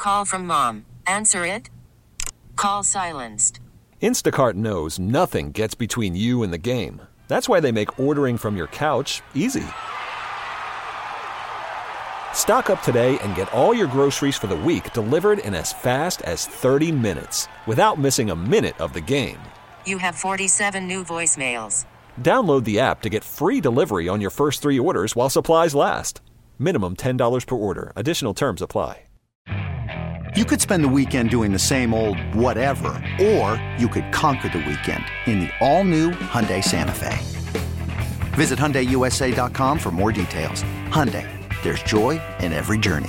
Call from mom. Answer it. Call silenced. Instacart knows nothing gets between you and the game. That's why they make ordering from your couch easy. Stock up today and get all your groceries for the week delivered in as fast as 30 minutes without missing a minute of the game. You have 47 new voicemails. Download the app to get free delivery on your first 3 orders while supplies last. Minimum $10 per order. Additional terms apply. You could spend the weekend doing the same old whatever, or you could conquer the weekend in the all-new Hyundai Santa Fe. Visit HyundaiUSA.com for more details. Hyundai, there's joy in every journey.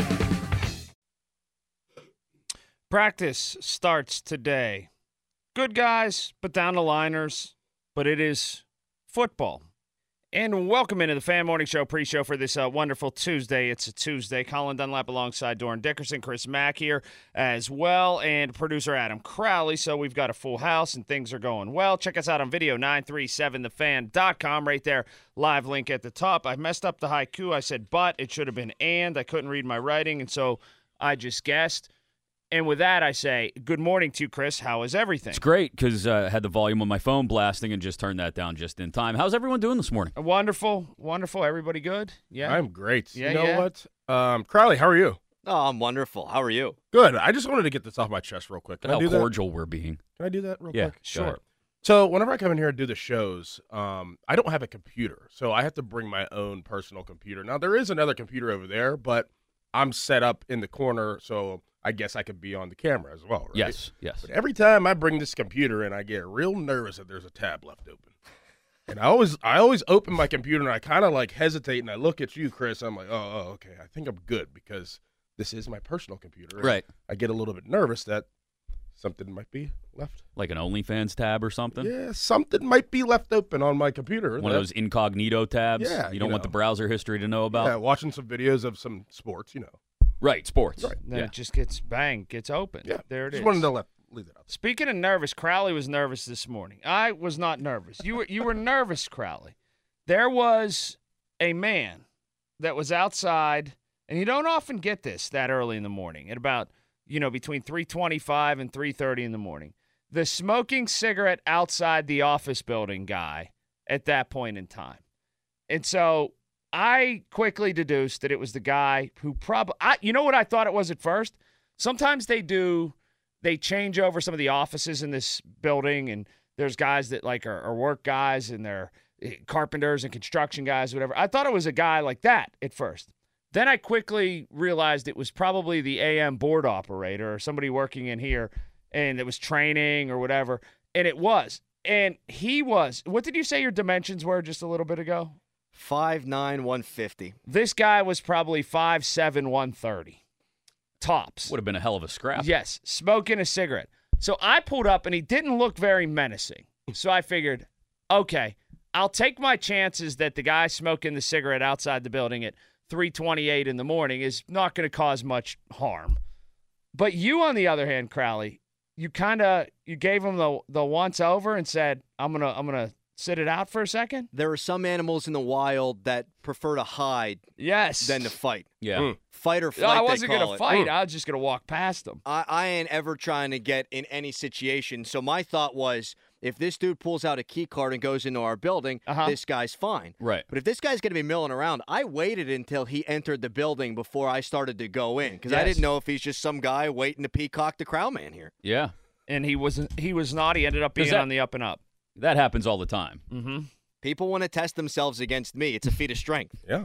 Practice starts today. Good guys, but down the liners. But it is football. And welcome into the Fan Morning Show pre-show for this wonderful Tuesday. It's a Tuesday. Colin Dunlap alongside Doran Dickerson, Chris Mack here as well, and producer Adam Crowley. So we've got a full house and things are going well. Check us out on video, 937thefan.com. Right there, live link at the top. I messed up the haiku. I said but. It should have been and. I couldn't read my writing, and so I just guessed. And with that, I say, good morning to you, Chris. How is everything? It's great because I had the volume on my phone blasting and just turned that down just in time. How's everyone doing this morning? Wonderful. Wonderful. Everybody good? Yeah. I'm great. Yeah, you know yeah. what? Crowley, how are you? Oh, I'm wonderful. How are you? Good. I just wanted to get this off my chest real quick. Can I How do that? cordial we're being. Can I do that real Yeah, quick? go ahead. Sure. So whenever I come in here and do the shows, I don't have a computer, so I have to bring my own personal computer. Now, there is another computer over there, but I'm set up in the corner, so I guess I could be on the camera as well, right? Yes. But every time I bring this computer in, I get real nervous that there's a tab left open. And I always open my computer, and I kind of like hesitate, and I look at you, Chris. I'm like, oh, okay, I think I'm good because this is my personal computer. And Right. I get a little bit nervous that something might be left. Like an OnlyFans tab or something? Yeah, something might be left open on my computer. One of those incognito tabs? Yeah, You don't you want the know. browser history to know about? Yeah, watching some videos of some sports, you know. Right, sports. Right. Then Yeah. it just gets gets open. Yeah, There it just is. wanted to leave that out. Speaking of nervous, Crowley was nervous this morning. I was not nervous. You were nervous, Crowley. There was a man that was outside, and you don't often get this that early in the morning, at about, between 3:25 and 3:30 in the morning. The smoking cigarette outside the office building guy at that point in time. And so I quickly deduced that it was the guy who probably, you know what I thought it was at first? Sometimes they change over some of the offices in this building, and there's guys that are work guys, and they're carpenters and construction guys, whatever. I thought it was a guy like that at first. Then I quickly realized it was probably the AM board operator or somebody working in here, and it was training or whatever, and it was. And he was, what did you say your dimensions were just a little bit ago? 5'9", 150. This guy was probably 5'7", 130. Tops. Would have been a hell of a scrap. Yes, smoking a cigarette. So I pulled up, and he didn't look very menacing. So I figured, okay, I'll take my chances that the guy smoking the cigarette outside the building at 3:28 in the morning is not going to cause much harm. But you, on the other hand, Crowley, you gave him the once over and said, I'm gonna sit it out for a second. There are some animals in the wild that prefer to hide Yes. than to fight. Yeah. Fight or flight, No, I wasn't they going call to it. fight. I was just going to walk past him. I ain't ever trying to get in any situation. So my thought was, if this dude pulls out a key card and goes into our building, this guy's fine. Right. But if this guy's going to be milling around, I waited until he entered the building before I started to go in, because I Yes. didn't know if he's just some guy waiting to peacock the crowd man here. Yeah. And he was not. He ended up being that- on the up and up. That happens all the time. Mm-hmm. People want to test themselves against me. It's a feat of strength. Yeah.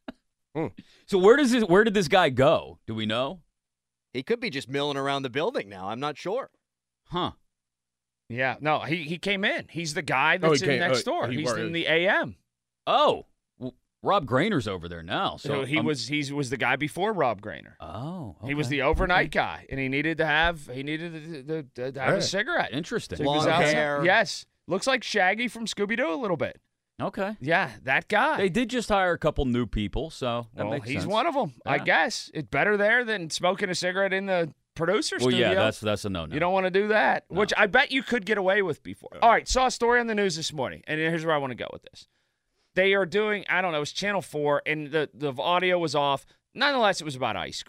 So where did this guy go? Do we know? He could be just milling around the building now. I'm not sure. Huh. Yeah. No, he came in. He's the guy that's he in came- next oh, door. he He's was. in the AM. Oh. Well, Rob Grainer's over there now. So So he was the guy before Rob Grainer. Oh. He was okay. the overnight guy, and he needed to have a Right. cigarette. Interesting. So he was Long outside. hair. Yes. Looks like Shaggy from Scooby-Doo a little bit. Okay. Yeah, that guy. They did just hire a couple new people, so that well, makes he's sense. one of them, I Yeah. guess. It's better there than smoking a cigarette in the producer Well, studio. yeah, that's a no-no. You don't want to do that, which I bet you could get away with before. All right, saw a story on the news this morning, and here's where I want to go with this. They are doing, I don't know, it was Channel 4, and the audio was off. Nonetheless, it was about ice cream.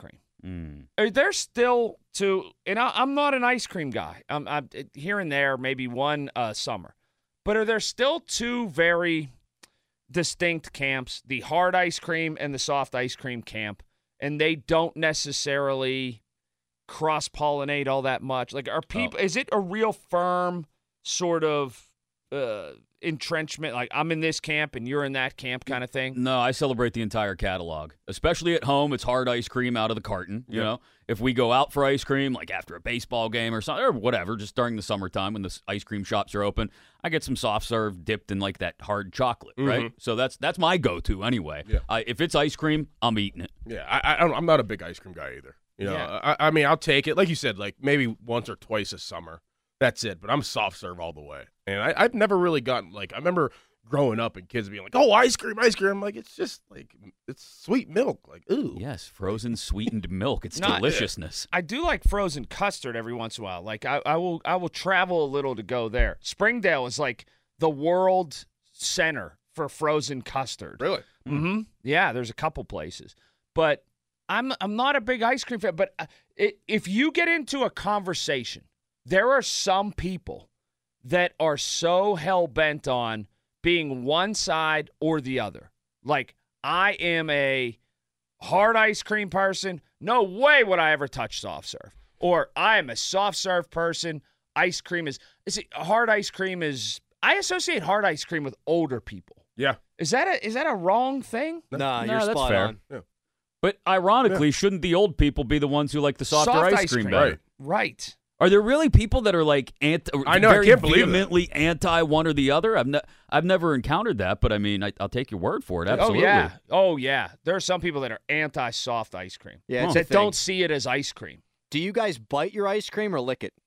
Are there still two? And I'm not an ice cream guy. I'm here and there, maybe one summer. But are there still two very distinct camps, the hard ice cream and the soft ice cream camp, and they don't necessarily cross-pollinate all that much? Like, are people? Is it a real firm sort of entrenchment? Like, I'm in this camp and you're in that camp kind of thing? No, I celebrate the entire catalog. Especially at home, it's hard ice cream out of the carton. You know, if we go out for ice cream, like after a baseball game or something, or whatever, just during the summertime when the ice cream shops are open, I get some soft serve dipped in like that hard chocolate, right? So that's my go-to anyway. Yeah. If it's ice cream, I'm eating it. Yeah, I'm not a big ice cream guy either. You know, I mean, I'll take it. Like you said, like maybe once or twice a summer. That's it. But I'm soft serve all the way. And I've never really gotten, like, I remember growing up and kids being like, oh, ice cream. I'm like, it's just like, it's sweet milk. Like, ooh. Yes, frozen sweetened milk. It's deliciousness. I do like frozen custard every once in a while. Like, I will travel a little to go there. Springdale is like the world center for frozen custard. Really? Mm-hmm. Yeah, there's a couple places. But I'm not a big ice cream fan. But if you get into a conversation, there are some people that are so hell-bent on being one side or the other. Like, I am a hard ice cream person. No way would I ever touch soft serve. Or I am a soft serve person. Ice cream is hard ice cream is – I associate hard ice cream with older people. Yeah. Is that a wrong thing? Nah, you're that's spot fair. on. Yeah. But ironically, shouldn't the old people be the ones who like the softer Soft ice cream better? Right. Are there really people that are like I know, I very can't believe that. vehemently anti one or the other? I've never encountered that, but I mean, I'll take your word for it. Absolutely. Oh yeah. There are some people that are anti-soft ice cream. Yeah, it's a that thing. don't see it as ice cream. Do you guys bite your ice cream or lick it?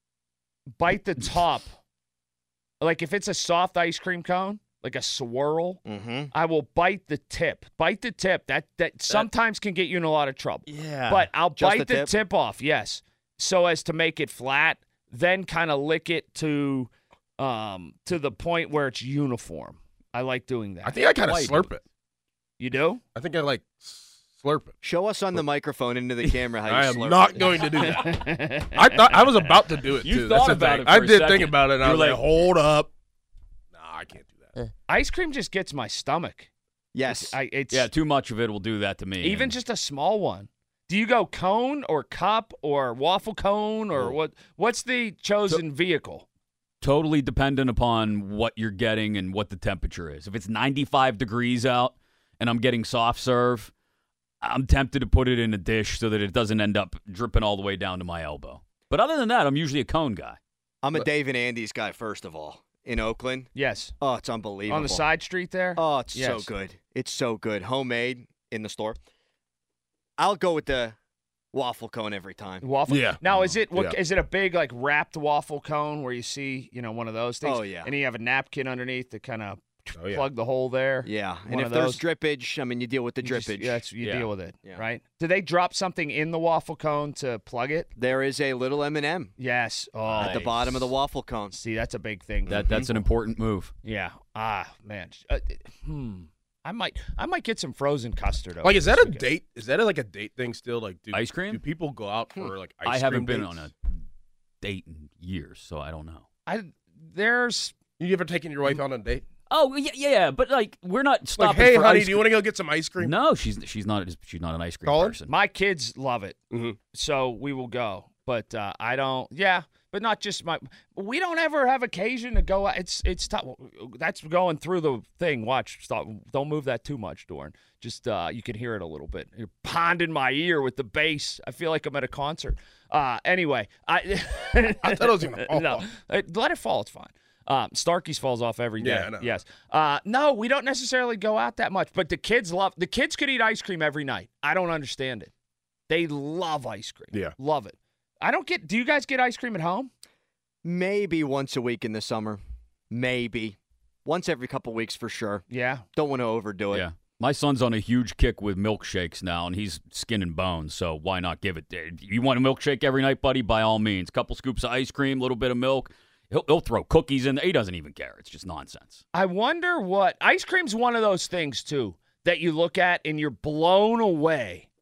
Bite the top. Like if it's a soft ice cream cone, like a swirl, I will bite the tip. Bite the tip. That sometimes can get you in a lot of trouble. Yeah. But I'll Just bite the the tip? tip off, yes, so as to make it flat, then kind of lick it to the point where it's uniform. I like doing that. I think I kind of slurp it. You do? I think I like slurp it. Show us on the microphone into the camera how you I am slurp not it. going to do that. I thought I was about to do it, You too. thought That's the about thing. it for I a did second. think about it, and I You're was like, like, hold up. Nah, I can't do that. Ice cream just gets my stomach. Yes. Yeah, too much of it will do that to me. Even And just a small one. Do you go cone or cup or waffle cone or what? What's the chosen vehicle? totally dependent upon what you're getting and what the temperature is. If it's 95 degrees out and I'm getting soft serve, I'm tempted to put it in a dish so that it doesn't end up dripping all the way down to my elbow. But other than that, I'm usually a cone guy. I'm a Dave and Andy's guy, first of all, in Oakland. Yes. Oh, it's unbelievable. On the side street there? Oh, it's so Yes. good. It's so good. Homemade in the store. I'll go with the waffle cone every time. Waffle. Yeah. Now, is it Yeah. is it a big like wrapped waffle cone where you see one of those things? Oh, yeah. And you have a napkin underneath to kind of Oh, yeah. plug the hole there. Yeah. One And of if there's those. drippage, I mean, you deal with the You just- drippage. you Yeah. deal with it, Yeah. right? Do they drop something in the waffle cone to plug it? There is a little M&M Yes. Oh, at the bottom of the waffle cone. see, that's a big thing. That's an important move. Yeah. Ah, man. I might get some frozen custard. over Like, is that this a weekend. date? Is that like a date thing still? Like, Ice cream? Do people go out for like ice I cream haven't been dates? on a date in years, so I don't know. There's You ever taken your wife on a date? Oh yeah, but like we're not Like, stopping. hey, for honey, ice do you want to go get some ice cream? No, she's not an ice cream Colin? person. my kids love it, Mhm. so we will go. But I don't. Yeah, but not just my. We don't ever have occasion to go out. It's tough. That's going through the thing. Watch. Stop. Don't move that too much, Doran. Just you can hear it a little bit. You're ponding my ear with the bass. I feel like I'm at a concert. Anyway, I thought it was gonna fall no, off. let it fall. It's fine. Starkey's falls off every day. Yeah, I know. Yes. No, we don't necessarily go out that much, but the kids could eat ice cream every night. I don't understand it. They love ice cream. Yeah. Love it. Do you guys get ice cream at home? Maybe once a week in the summer. Maybe. Once every couple weeks for sure. Yeah. Don't want to overdo it. Yeah. My son's on a huge kick with milkshakes now, and he's skin and bones, so why not give it? You want a milkshake every night, buddy? By all means. Couple scoops of ice cream, a little bit of milk. He'll throw cookies in there. He doesn't even care. It's just nonsense. I wonder what ice cream's one of those things too that you look at and you're blown away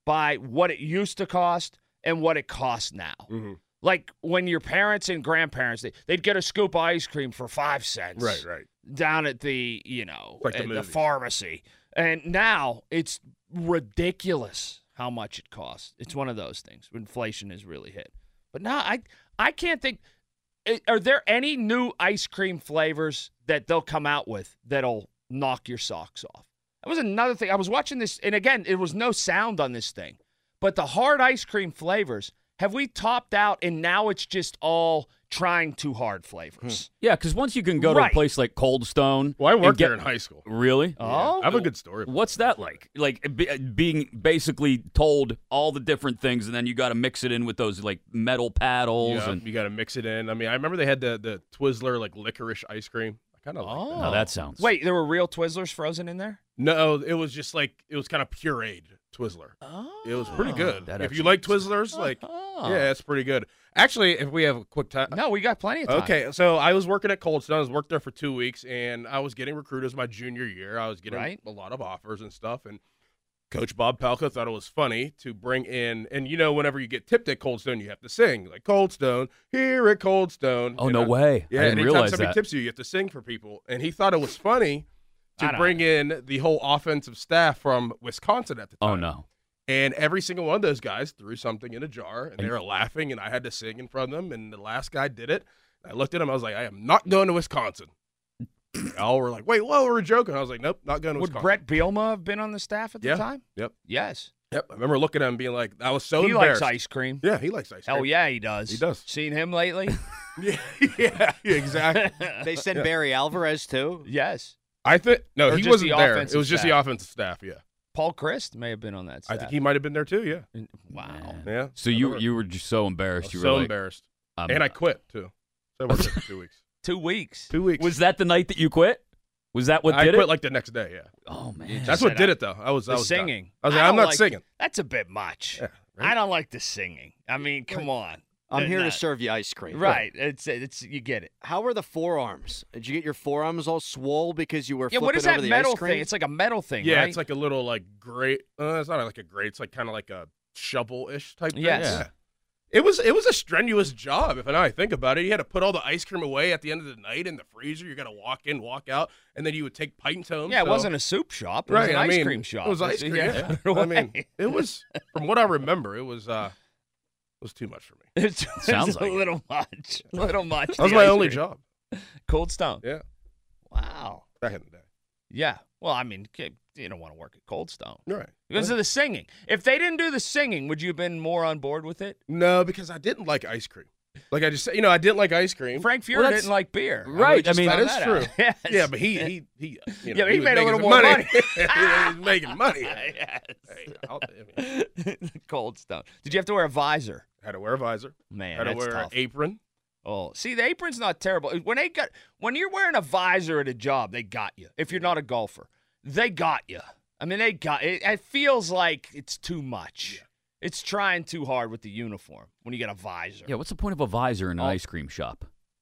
by what it used to cost and what it costs now. Mm-hmm. Like when your parents and grandparents, they'd get a scoop of ice cream for 5 cents. Right. Down at the, Like the at the movies. pharmacy. And now it's ridiculous how much it costs. It's one of those things. Inflation has really hit. But now I can't think. Are there any new ice cream flavors that they'll come out with that'll knock your socks off? That was another thing. I was watching this, and again, it was no sound on this thing. But the hard ice cream flavors, have we topped out, and now it's just all trying too hard flavors? Yeah, because once you can go to a Right. place like Cold Stone. Well, I and worked get- there in high school. Really? Oh, I have a good story. What's that like? Like being basically told all the different things, and then you got to mix it in with those like metal paddles. Yeah, And you got to mix it in. I mean, I remember they had the Twizzler like licorice ice cream. I kind of like that. oh, that sounds. Wait, there were real Twizzlers frozen in there? No, it was just like it was kind of pureed Twizzler. Oh, It was pretty good. that If you actually like Twizzlers, like yeah, it's pretty good. Actually, if we have a quick time. No, we got plenty of time. Okay, so I was working at Cold Stone. I was worked there for 2 weeks, and I was getting recruited as my junior year. I was getting Right. a lot of offers and stuff, and Coach Bob Pelka thought it was funny to bring in, and whenever you get tipped at Cold Stone, you have to sing, like Cold Stone, here at Cold Stone. Oh, And no way. Yeah, I didn't anytime realize somebody that. tips you have to sing for people, and he thought it was funny I to don't bring in the whole offensive staff from Wisconsin at the time. Oh, no. And every single one of those guys threw something in a jar, and they were laughing, and I had to sing in front of them, and the last guy did it. I looked at him, I was like, I am not going to Wisconsin. They all were like, wait, whoa, we're joking. I was like, nope, not going to Would Wisconsin. Brett Bielema have been on the staff at the Yeah. time? Yep. Yes. Yep. I remember looking at him being like, I was so He embarrassed. likes ice cream. Yeah, he likes ice cream. Hell yeah, he does. He does. Seen him lately? yeah, exactly. They send Barry Alvarez too. Yes. I think, no, Or he just wasn't the there. It offensive was just staff. the offensive staff, yeah. Paul Christ may have been on that staff. I think he might have been there too, yeah. Wow. Man. Yeah. So you were just so embarrassed. You were so like, embarrassed. I'm- And I quit too. So I worked there for 2 weeks. 2 weeks. 2 weeks. Was that the night that you quit? Was that what I did quit it? like the next day, yeah. Oh man. That's said what did it though. I was The done. singing. I was like, I I'm don't not like- singing. That's a bit much. Yeah, right? I don't like the singing. I mean, come on. I'm here to Not- serve you ice cream. Right. It's you get it. How were the forearms? Did you get your forearms all swole because you were Yeah, flipping what is over that the metal ice cream? thing? It's like a metal thing, Yeah, right? it's like a little like grate. It's not like a grate. It's like kind of like a shovel-ish type thing. Yes. Yeah. It was a strenuous job. If I think about it, you had to put all the ice cream away at the end of the night in the freezer. You got to walk in, walk out, and then you would take pints home. yeah, it so- wasn't a soup shop. It right. was an I ice mean, cream shop. It was ice cream. Yeah. I mean, it was from what I remember, it was too much for me. It's Sounds a like it. little much. A little much. That was the my ice only cream. job. Cold Stone. Yeah, Wow. back in the day. Yeah. Well, I mean, you don't want to work at Cold Stone Right. because of the singing. If they didn't do the singing, would you have been more on board with it? No, because I didn't like ice cream. Like I just said, I didn't like ice cream. Frank Fury that's- didn't like beer. Right, We just I mean, found that is out. true. Yes. Yeah, but he Yeah, but he was made a making little some more money. he was making money. Yes. Hey, I mean, Cold Stone. Did you have to wear a visor? had to wear a visor. Man, Had to that's wear tough. an apron. Oh, see, the apron's not terrible. When you're wearing a visor at a job, they got you. If you're not a golfer, they got you. I mean, they got it. It feels like it's too much. It's trying too hard with the uniform when you get a visor. Yeah, what's the point of a visor in an ice cream shop?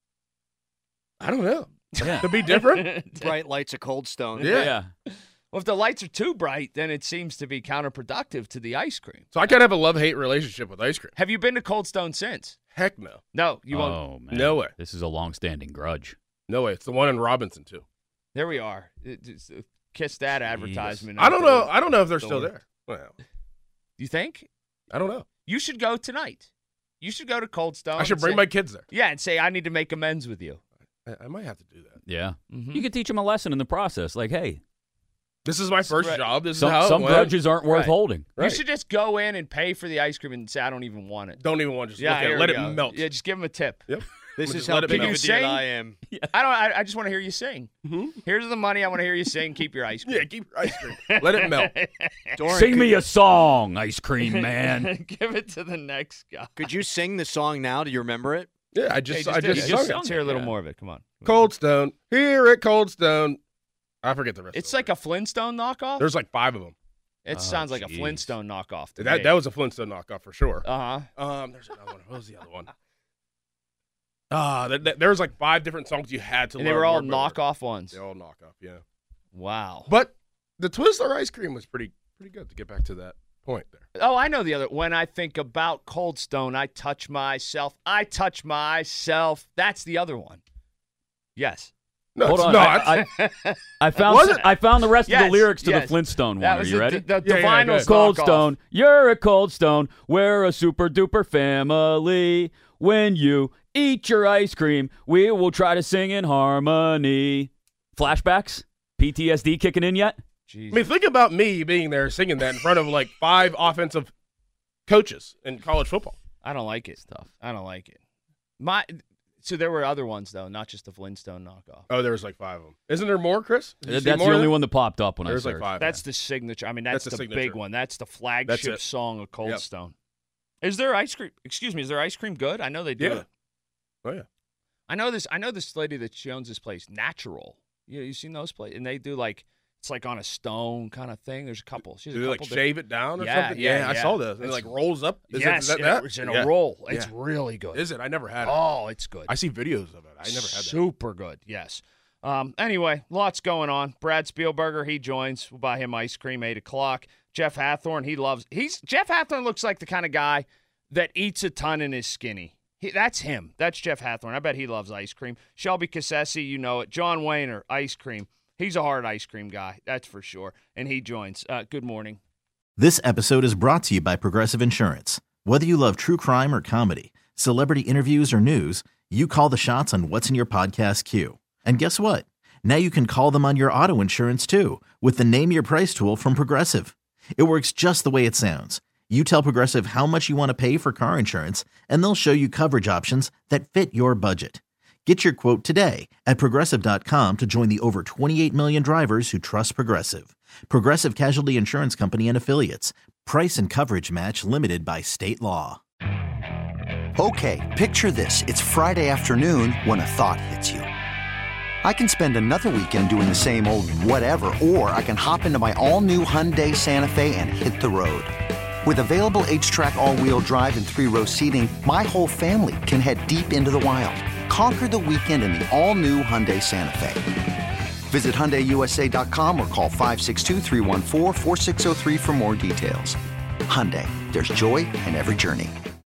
I don't know. Yeah. To be different. Bright lights of Cold Stone. Yeah. Well, if the lights are too bright, then it seems to be counterproductive to the ice cream. So I kind of have a love-hate relationship with ice cream. Have you been to Cold Stone since? Heck no. No, you won't. Oh man. No way. This is a long-standing grudge. No way. It's the one in Robinson too. There we are. Kiss that advertisement. I don't out know. there. I don't know if they're Don't still worry. there. Well, You think? I don't know. You should go tonight. You should go to Cold Stone. I should and bring say- my kids there. Yeah, and say I need to make amends with you. I might have to do that. Yeah. Mhm. You could teach them a lesson in the process. Like, hey, This is my first Right. job. This is how some it went. grudges aren't worth Right. holding. Right. You should just go in and pay for the ice cream and say I don't even want it. Don't even want to just Yeah, look at here it. Let we it go. melt. Yeah, just give them a tip. Yep. This We'll is just how let it big melt. of a Can you dude sing? I am. I just want to hear you sing. Mm-hmm. Here's the money. I want to hear you sing. Keep your ice cream. Yeah, keep your ice cream. Let it melt. Doran, Sing me a song, ice cream man. Give it to the next guy. Could you sing the song now? Do you remember it? Yeah, I Hey, just did it. sung it. Let's hear a little Yeah. more of it. Come on. Cold Stone. Here at Cold Stone. I forget the rest. It's of like a Flintstone knockoff. There's like 5 of them. It Oh, sounds like a jeez. Flintstone knockoff. To That me. that was a Flintstone knockoff for sure. Uh-huh. There's another one. What was the other one? There was like 5 different songs you had to And learn. they were all word by word. knockoff ones. They're all knockoff, yeah. Wow. But the Twizzler ice cream was pretty good to get back to that. point there. Oh, I know the other. When I think about Cold Stone, I touch myself. I touch myself. That's the other one. Yes. No, Hold it's on. not. I found Was it? I found the rest of Yes, the lyrics to yes. the Flintstone That one. Are was you ready? The Yeah, Vinyls good. Cold knockoff. Stone, you're a Cold Stone. We're a super duper family. When you eat your ice cream, we will try to sing in harmony. Flashbacks? PTSD kicking in yet? Jeez. I mean, think about me being there singing that in front of like 5 offensive coaches in college football. I don't like it. Stuff. I don't like it. So there were other ones though, not just the Flintstone knockoff. Oh, there was like 5 of them. Isn't there more, Chris? Did you see That's more the of only them? one that popped up when There's I like searched. 5. That's the signature. I mean, that's That's the the big signature. one. That's the That's flagship it. song of Cold Yep. Stone. Is there ice cream? Excuse me. Is there ice cream good? I know they do. Yeah. Oh yeah. I know this lady that she owns this place, Natural. You seen those places? And they do like it's like on a stone kind of thing. There's a couple. She's Do a they couple like shave it down or Yeah, something? yeah, I yeah. saw this. And it like rolls up. Yes, is that that? it's in Yeah. a roll. It's Yeah. really good. Is it? I never had it. Oh, it's good. I see videos of it. I never had that. Super good, yes. Anyway, lots going on. Brad Spielberger, he joins. We'll buy him ice cream, 8 o'clock. Jeff Hathorn, Jeff Hathorn looks like the kind of guy that eats a ton and is skinny. That's him. That's Jeff Hathorn. I bet he loves ice cream. Shelby Cassesi, you know it. John Wayner, ice cream. He's a hard ice cream guy, that's for sure. And he joins. Good morning. This episode is brought to you by Progressive Insurance. Whether you love true crime or comedy, celebrity interviews or news, you call the shots on what's in your podcast queue. And guess what? Now you can call them on your auto insurance too with the Name Your Price tool from Progressive. It works just the way it sounds. You tell Progressive how much you want to pay for car insurance, and they'll show you coverage options that fit your budget. Get your quote today at Progressive.com to join the over 28 million drivers who trust Progressive. Progressive Casualty Insurance Company and Affiliates. Price and coverage match limited by state law. Okay, picture this. It's Friday afternoon when a thought hits you. I can spend another weekend doing the same old whatever, or I can hop into my all-new Hyundai Santa Fe and hit the road. With available H-Track all-wheel drive and 3-row seating, my whole family can head deep into the wild. Conquer the weekend in the all-new Hyundai Santa Fe. Visit HyundaiUSA.com or call 562-314-4603 for more details. Hyundai, there's joy in every journey.